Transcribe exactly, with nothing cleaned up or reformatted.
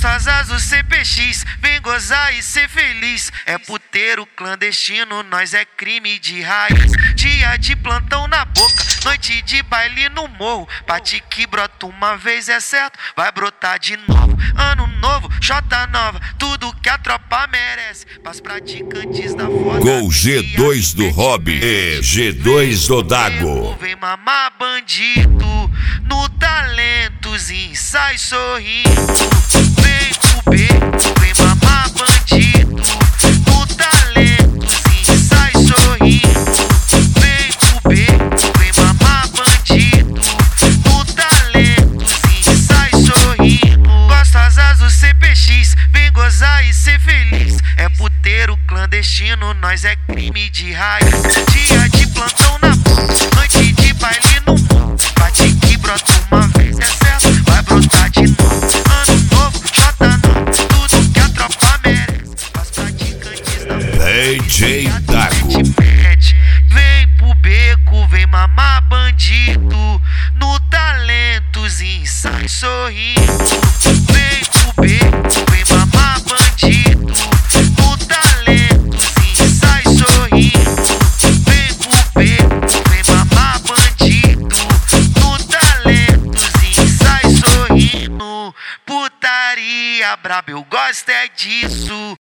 Gostosas do C P X, vem gozar e ser feliz. É puteiro clandestino, nós é crime de raiz. Dia de plantão na boca, noite de baile no morro. Bate que brota uma vez é certo, vai brotar de novo. Ano novo, Jota nova, tudo que a tropa merece. Pras praticantes da foda. Gol G dois do Hobby e G dois do Dago. Vem mamar bandido, no talentos e sai sorrindo. Vem pro beco, vem mamar bandido, no talentos e sai sorrindo. Vem pro beco, vem mamar bandido, no talentos e sai sorrindo. Gostosas do C P X, vem gozar e ser feliz. É puteiro clandestino, nós é crime de raiz. Dia de plantão na boca, noite de baile no morro. Bate que brota uma vez é certo, vai brotar de novo. Ano novo, Jota nova, tudo que a tropa merece. As praticantes da D J Dago. Vem pro beco, vem mamar bandido, no talentos e sai sorrindo. Vem pro beco, vem mamar bandido, no talentos e sai sorrindo. Vem pro beco, vem mamar bandido, no talentos e sai sorrindo. Putaria braba, eu gosto é disso.